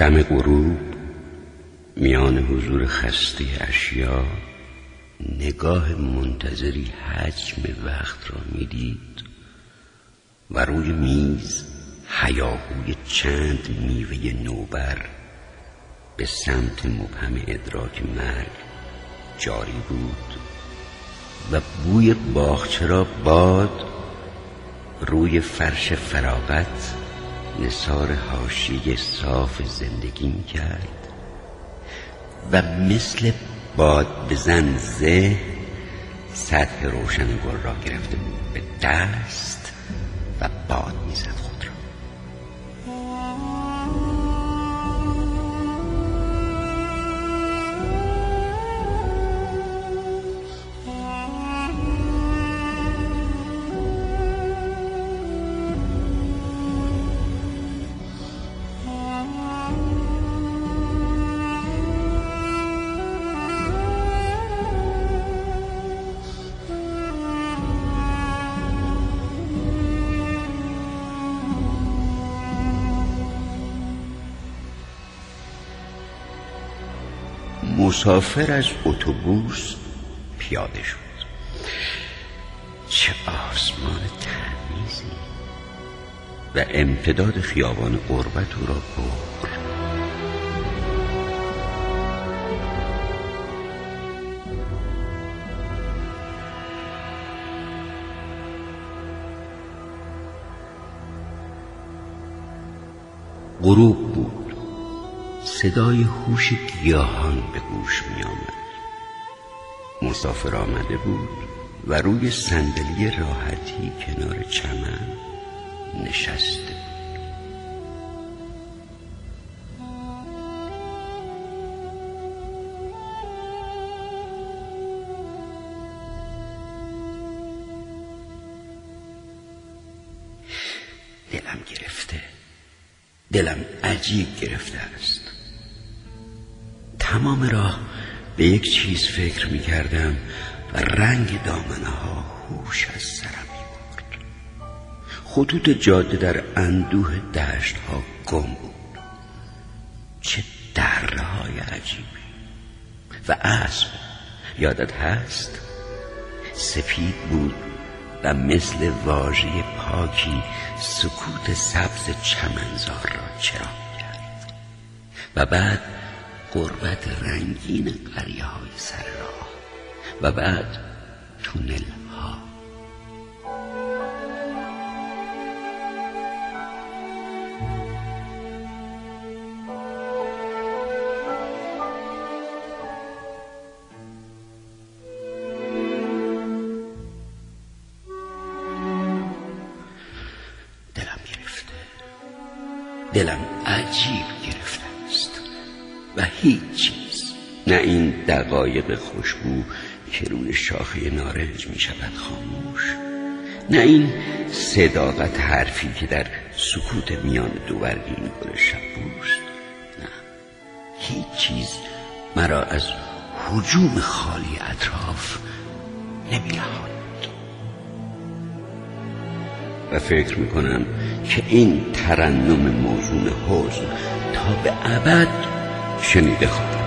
دم غروب میان حضور خسته اشیا نگاه منتظری حجم وقت را میدید و روی میز هیاهوی چند میوه نوبر به سمت مبهم ادراک مرگ جاری بود و بوی باغچه را باد روی فرش فراغت نثار حاشیه صاف زندگی می‌کرد و مثل باد بزن ذهن سطح روشن گل را گرفته بود به دست و باد می‌زد خود را. مسافر از اتوبوس پیاده شد. چه آسمان تمیزی و امتداد خیابان غربت او را برد. غروب بود. صدای هوش گیاهان به گوش می آمد. مسافر آمده بود و روی صندلی راحتی کنار چمن نشسته بود. دلم گرفته، دلم عجیب گرفته است. تمام راه به یک چیز فکر می کردم و رنگ دامنه ها هوش از سرم می برد. خطوط جاده در اندوه دشت ها گم بود. چه دره های عجیبی. و اسب یادت هست؟ سفید بود و مثل واژه پاکی سکوت سبز چمنزار را چراغ کرد. و بعد غربت رنگین قریه های سر راه و بعد تونل ها. دلم گرفته، دلم عجیب گرفته است و هیچ چیز، نه این دقایق خوشبو که روی شاخه نارنج می شود خاموش، نه این صداقت حرفی که در سکوت میان دو برگین گل شبوست، نه هیچ چیز مرا از هجوم خالی اطراف نمی رهاند. و فکر می کنم که این ترنم موزون حزن تا به ابد شنیده خواهد.